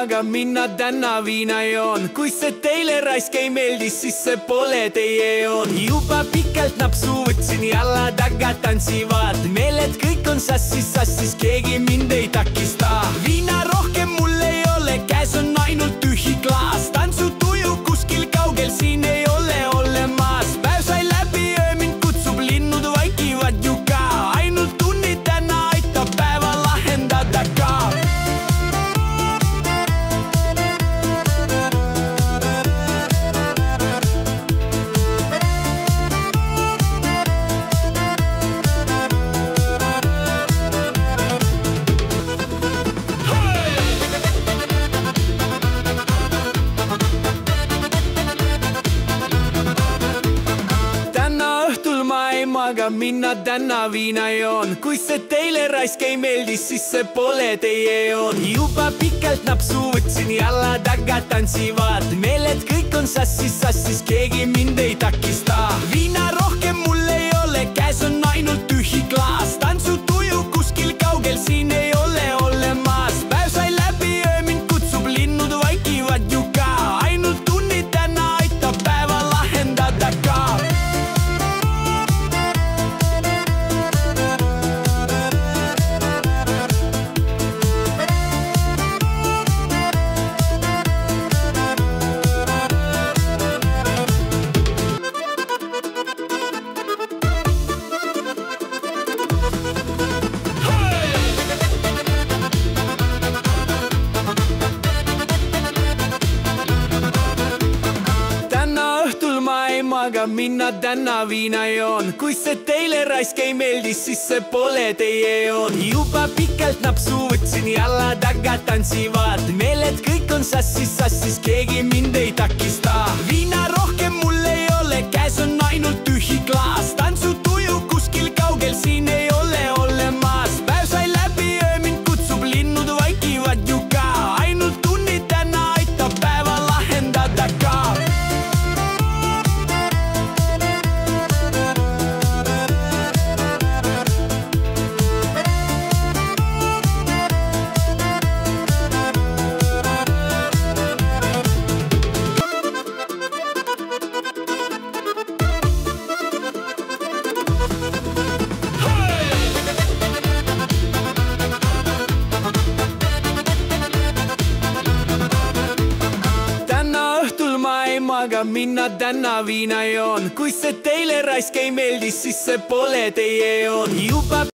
maga, minna täna viina joon. Kui see teile raisk ei meeldi, siis see pole teie joon. Juba pikalt napsu võtsin, jala taga tantsivad. Meeled kõik on sassis, keegi mind ei takista. Viina rohkem mul ei ole, käes on ainult tühi klaas. Tantsutuju kuskil kaugel, siin ei ole olemas. Päev sai läbi, öö mind kutsub, linnud vaikivad ju ka. Ainult tunni täna aitab päeva lahendada ka. Maga, minna täna viina joon. Kui see teile raisk ei meeldi, siis see pole teie joon. Juba pikalt napsu võtsin, jala taga tantsivad. Meeled kõik on sassis, keegi mind ei takista. Viina rohkem mul ei ole, käes on ainult tühi klaas. Tantsutuju kuskil kaugel, siin ei ole olemas. Päev sai läbi, öö mind kutsub, linnud vaikivad ju ka. Ainult tunni täna aitab päeva lahendada ka. Maga, minna täna viina joon. Kui see teile raisk ei meeldi, siis see pole teie joon. Juba pikalt napsu võtsin, jala taga tantsivad. Meeled kõik on sassis, keegi mind ei takista. Viina rohkem mul ei ole, käes on ainult tühi klaas. Tantsutuju kuskil kaugel, siin ei ole olemas. Päev sai läbi, öö mind kutsub, linnud vaikivad ju ka. Ainult tunni täna aitab päeva lahendada ka. Maga, minna täna viina joon. Kui see teile raisk ei meeldi, siis see pole teie joon. Juba